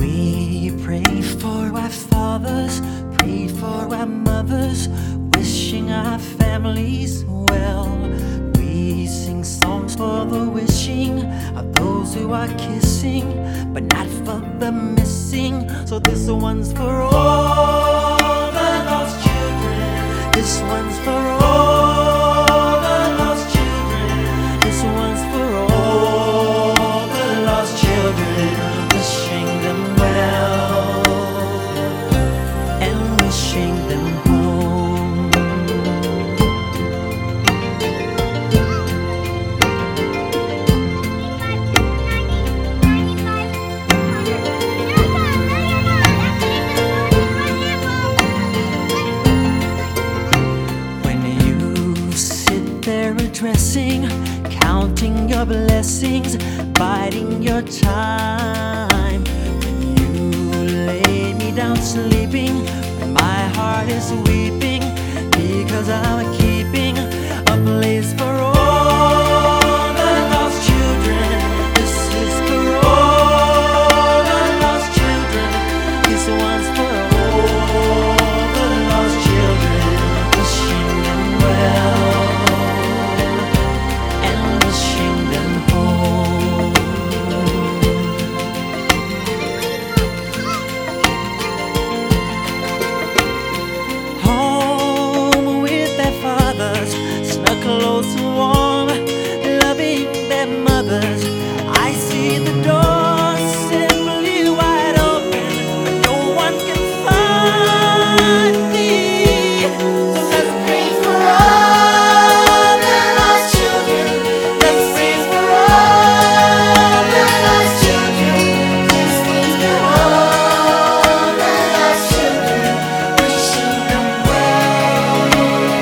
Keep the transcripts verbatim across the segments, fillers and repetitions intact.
We pray for our fathers, pray for our mothers, wishing our families well. We sing songs for the wishing of those who are kissing, but not for the missing. So this one's for all the lost children. This one's for all the lost children. This one's for all the lost children. Wishing them well and wishing them home. When you sit there addressing, counting your blessings, biding your time, when you lay me down sleeping, when my heart is weeping, because I'm keeping a place for all the lost children. This is for all the lost children. This one's for all the lost children. Wishing them well and wishing them home. Home with their fathers, snug, close, warm, loving their mothers. I see the door simply wide open, but no one can find me. So let's pray for all the lost children. Let's pray for all the lost children. Let's pray for all the lost children. Wishing them well.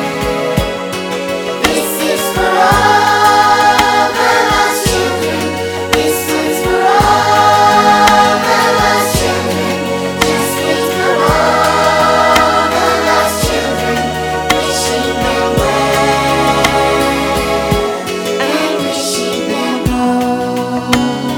This is for all the lost children. This is for all the lost children. Just wait for all the lost children. Wishing them well and wishing them home.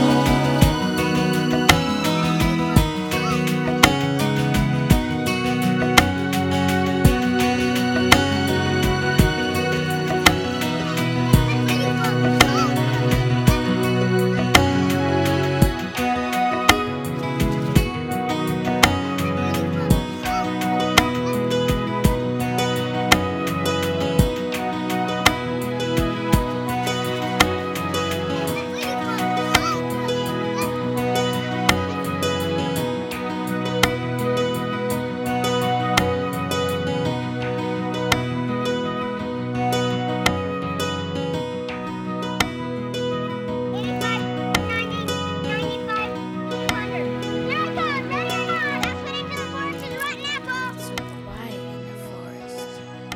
So quiet in the forest.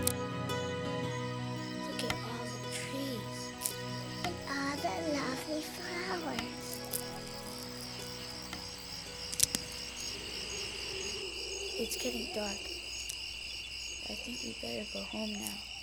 Look at all the trees. And all the lovely flowers. It's getting dark. I think we better go home now.